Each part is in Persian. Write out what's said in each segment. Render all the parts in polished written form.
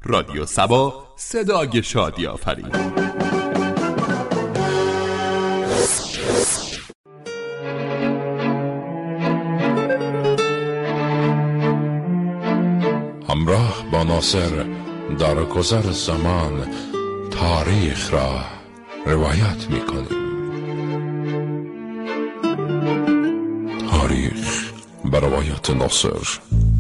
رادیو سبا، صدای شادی آفرین. همراه با ناصر در گذر زمان تاریخ را روایت می‌کنیم. تاریخ به روایت ناصر.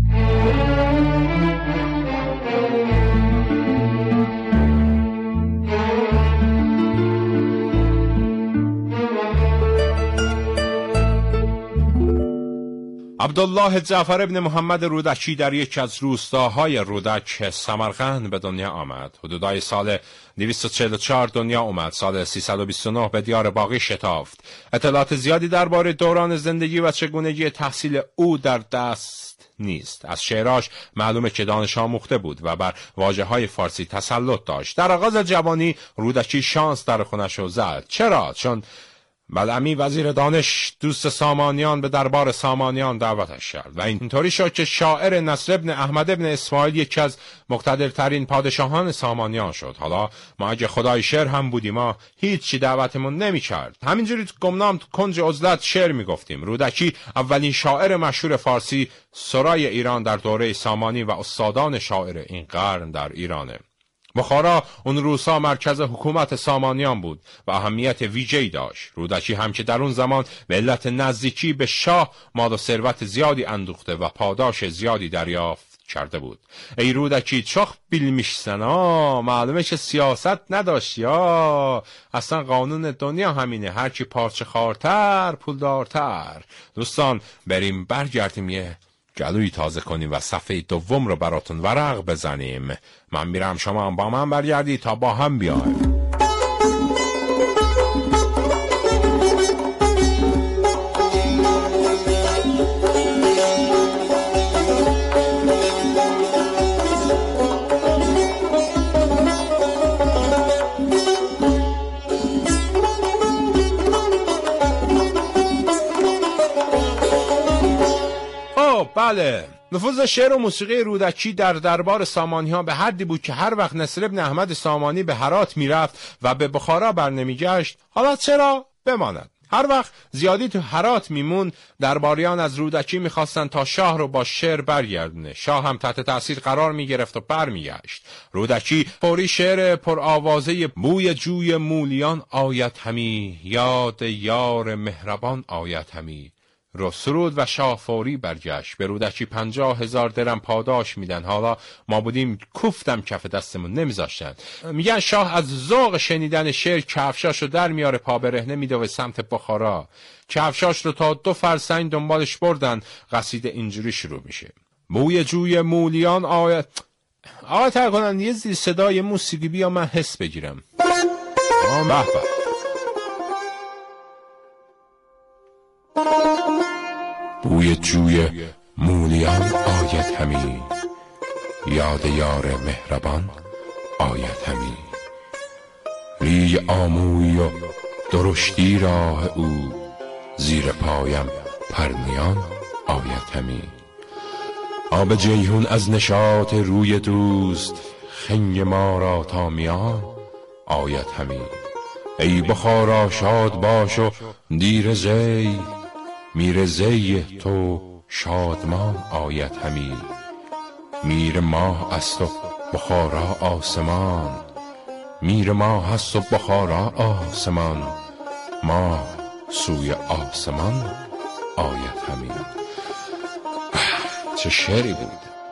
عبدالله جعفر ابن محمد رودکی در یک از روستاهای رودک سمرقند به دنیا آمد. حدودای سال 244 دنیا آمد. سال 329 به دیار باقی شتافت. اطلاعات زیادی درباره دوران زندگی و چگونگی تحصیل او در دست نیست. از شعراش معلومه که دانش آموخته بود و بر واژه‌های فارسی تسلط داشت. در آغاز جوانی رودکی شانس در خونش رو زد. چرا؟ چون بلعمی وزیر دانش دوست سامانیان به دربار سامانیان دعوتش کرد و اینطوری شد که شاعر نصر ابن احمد ابن اسماعیل یکی از مقتدرترین پادشاهان سامانیان شد. حالا ما اگه خدای شعر هم بودیم ما هیچی دعوتمون نمی کرد. همینجوری گمنام تو کنج عزلت شعر می گفتیم. رودکی اولین شاعر مشهور فارسی سرای ایران در دوره سامانی و استادان شاعر این قرن در ایرانه. بخارا اون روزها مرکز حکومت سامانیان بود و اهمیت ویژه‌ای داشت. رودکی هم که در اون زمان به علت نزدیکی به شاه مال و ثروت زیادی اندوخته و پاداش زیادی دریافت کرده بود. ای رودکی چخ بیلمیشسنا، معلومه که سیاست نداشت یا اصلا قانون دنیا همینه، هرچی پارچه خارتر پولدارتر. دوستان بریم برگردیم یه جلوی تازه کنیم و صفحه دوم رو براتون ورق بزنیم. من میرم، شما هم با من برگردی تا با هم بیایم. بله، نفوذ شعر و موسیقی رودکی در دربار سامانی‌ها به حدی بود که هر وقت نصر ابن احمد سامانی به هرات میرفت و به بخارا برنمیگشت، حالا چرا بماند. هر وقت زیادی تو هرات میمون، درباریان از رودکی میخواستن تا شاه رو با شعر برگردونه. شاه هم تحت تاثیر قرار میگرفت و برمیگشت. رودکی فوری شعر پرآوازه بوی جوی مولیان آیت همی، یاد یار مهربان آیت همی رو سرود و شاه فوری برگشت. به رودکی 50,000 درم پاداش میدن. حالا ما بودیم کوفتم کف دستمون نمیذاشتن. میگن شاه از ذوق شنیدن شعر کفشاش رو در میاره، پا برهنه میده به سمت بخارا. کفشاش رو تا 2 فرسنگ دنبالش بردن. قصیده اینجوری شروع میشه: بوی جوی مولیان آیت. آقا ترکنن یه زیر صدای موسیقی بیا من حس بگیرم. به بوی جوی مولیان آیت همی، یاد یار مهربان آیت همی. ری آموی و درشتی راه او، زیر پایم پرنیان آیت همی. آب جیهون از نشاط روی دوست، خنگ ما را تا میان آیت همی. ای بخارا شاد باش و دیر زی، میر زی تو شادمان آیت همی. میر ماه است و بخارا آسمان، میر ماه است و بخارا آسمان، ماه سوی آسمان آیت همی. چه شعری بود.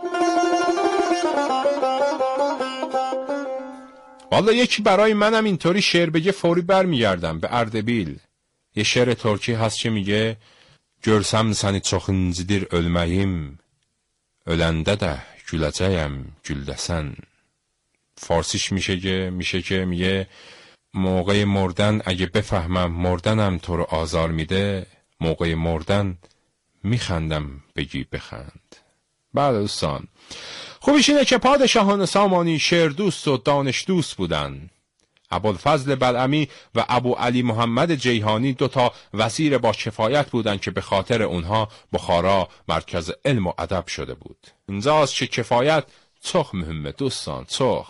والا یکی برای منم اینطوری شعر بگه فوری برمیگردم به اردبیل. یه شعر ترکی هست که میگه görsəm səni çox incidir ölməyim, öləndə də güləcəyəm güldəsən. فارسیش میشه که میگه موقع مردن اگه بفهمم مردنم تو رو آزار میده، موقع مردن میخندم بگی بخند. بله دوستان، خوبیش اینه که پادشاهان سامانی شعر دوست و دانش دوست بودن. ابوالفضل بلعمی و ابو علی محمد جیهانی 2 وزیر با کفایت بودند که به خاطر اونها بخارا مرکز علم و ادب شده بود. اینجاست که کفایت çok mühime دوستان çok.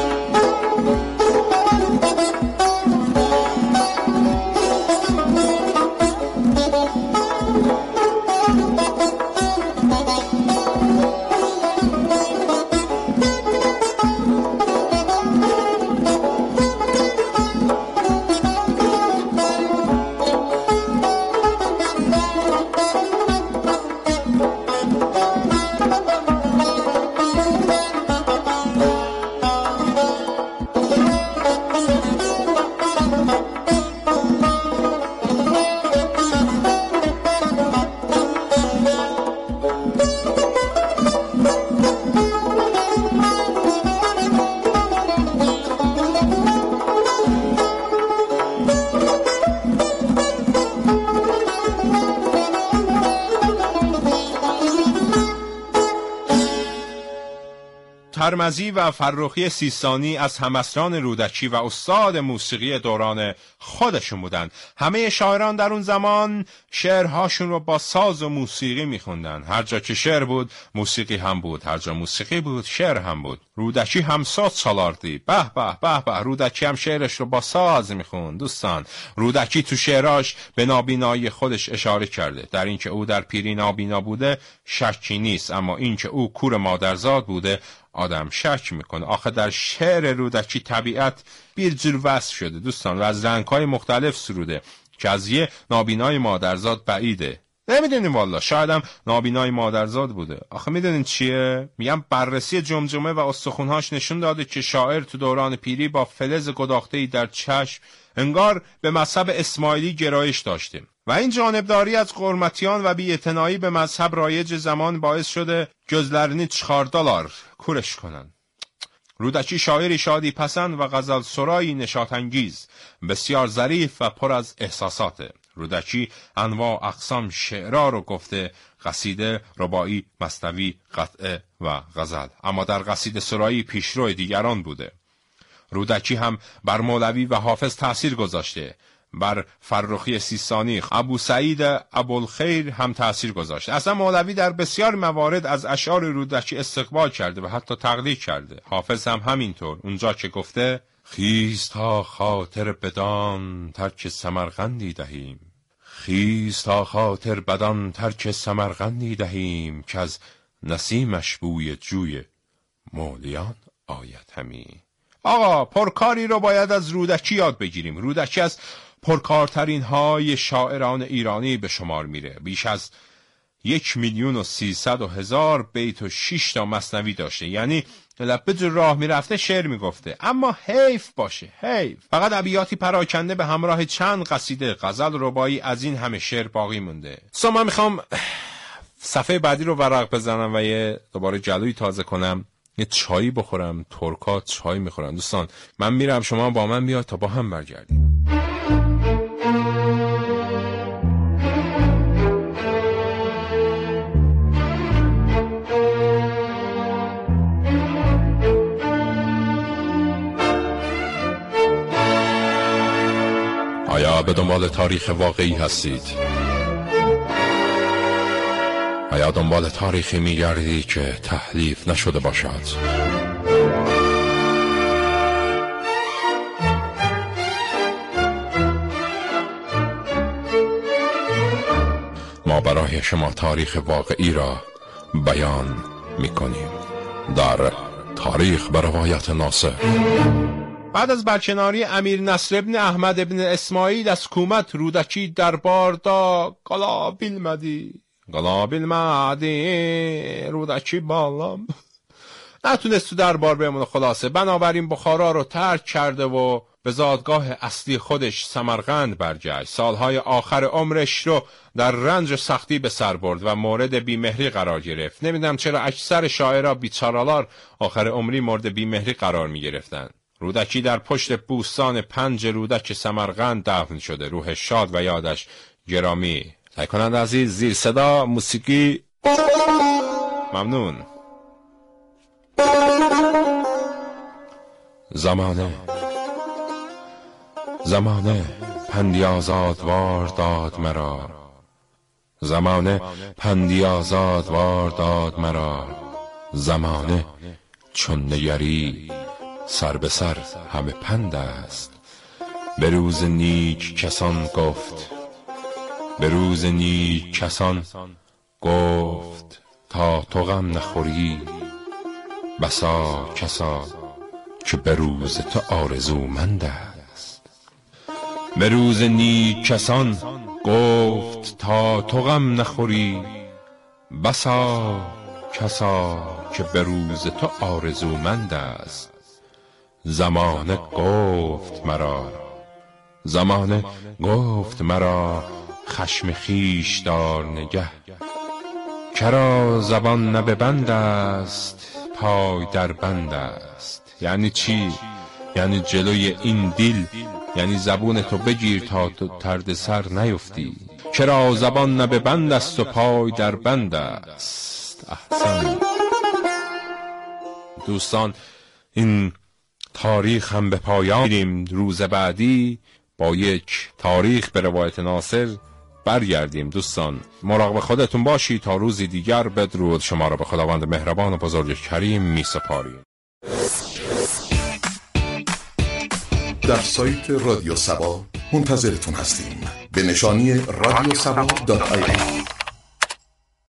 ترمذی و فرخی سیستانی از همعصران رودکی و استاد موسیقی دوران خودشون بودن. همه شاعران در اون زمان شعرهاشون رو با ساز و موسیقی میخوندن. هر جا که شعر بود موسیقی هم بود، هر جا موسیقی بود شعر هم بود. رودکی هم ساز چالاردی. به به به به. رودکی هم شعرش رو با ساز میخوند. دوستان، رودکی تو شعراش به نابینایی خودش اشاره کرده. در اینکه او در پیری نابینا بوده شکی نیست، اما اینکه او کور مادرزاد بوده آدم شک میکنه. آخه در شعر رودکی طبیعت bir جور وصف شده دوستان و از رنگ‌های مختلف سروده که از یه نابینای مادرزاد بعیده. نمیدونیم والا، شایدم نابینای مادرزاد بوده. آخه میدونین چیه؟ میگم بررسی جمجمه و استخونهاش نشون داده که شاعر تو دوران پیری با فلز گداخته‌ای در چشم انگار به مذهب اسماعیلی گرایش داشته و این جانبداری از قرمتیان و بی‌اعتنایی به مذهب رایج زمان باعث شده gözlerini çıkardılar کورش کنن. رودکی شاعری شادی پسند و غزل سرایی نشاط انگیز، بسیار ظریف و پر از احساساته. رودکی انواع اقسام شعرها رو گفته، قصیده، رباعی، مثنوی، قطعه و غزل، اما در قصیده سرایی پیشرو دیگران بوده. رودکی هم بر مولوی و حافظ تأثیر گذاشته، بر فرخی سیستانی، ابو سعید ابوالخیر هم تأثیر گذاشته. اصلا مولوی در بسیار موارد از اشعار رودکی استقبال کرده و حتی تقلید کرده. حافظ هم همینطور، اونجا که گفته خیز تا خاطر بدان ترک سمرقندی دهیم، خیز تا خاطر بدان ترک سمرقندی دهیم که از نسیمش بوی جوی مولیان آید همی. آقا پرکاری رو باید از رودکی یاد بگیریم. رودکی از پرکارترین های شاعران ایرانی به شمار میره. بیش از 1,300,000 بیت و 6 تا مثنوی داشته، یعنی لپه جو راه میرفته شعر میگفته. اما حیف باشه، حیف فقط ابیاتی پراکنده به همراه چند قصیده، غزل، رباعی از این همه شعر باقی مونده. من میخوام صفحه بعدی رو ورق بزنم و یه دوباره جلوی تازه کنم، یه چایی بخورم. ترکا چای میخورن. دوستان من میرم، شما با من بیاد تا با هم برگردیم. آیا به دنبال تاریخ واقعی هستید؟ آیا دنبال تاریخی میگردی که تحریف نشده باشد؟ ما برای شما تاریخ واقعی را بیان میکنیم در تاریخ به روایت ناصر. بعد از برکناری امیر نصر ابن احمد ابن اسماعیل از حکومت، رودکی دربار دا قلا بالمعدی رودکی بالام نتونست تو دربار بمونه. خلاصه بنابراین بخارا رو ترک کرده و به زادگاه اصلی خودش سمرقند برگشت. سالهای آخر عمرش رو در رنج و سختی به سر برد و مورد بیمهری قرار گرفت. نمیدونم چرا اکثر شاعرها بیچارالار آخر عمری مورد بیمهری قرار میگرفتن. رودکی در پشت بوستان 5 رودک سمرقند دفن شده. روح شاد و یادش گرامی. تهیه کننده عزیز زیر صدا موسیقی. ممنون. زمانه پندی آزادوار داد مرا، زمانه پندی آزادوار داد مرا، زمانه چون نگری سر به سر همه پند است. به روز نیک کسان گفت، به روز نیک کسان گفت تا تو غم نخوری. بسا کسا که به روز تو آرزومند است. به روز نیک کسان گفت تا تو غم نخوری. بسا کسا که به روز تو آرزومند است. زمانه گفت مرا، زمانه گفت مرا خشم خویش دار نگه. کرا زبان نه به بند است پای در بند است. یعنی چی؟ یعنی جلوی این دیل، یعنی زبون تو بگیر تا تو ترد سر نیفتی. کرا زبان نه به بند است و پای در بند است. احسن دوستان، این تاریخ هم به پایان میریم. روز بعدی با یک تاریخ به روایت ناصر برگردیم. دوستان مراقب خودتون باشید تا روزی دیگر. بدرود. شما را به خداوند مهربان و بزرگ کریم می سپاریم. در سایت رادیو سبا منتظرتون هستیم به نشانی radiosaba.ir.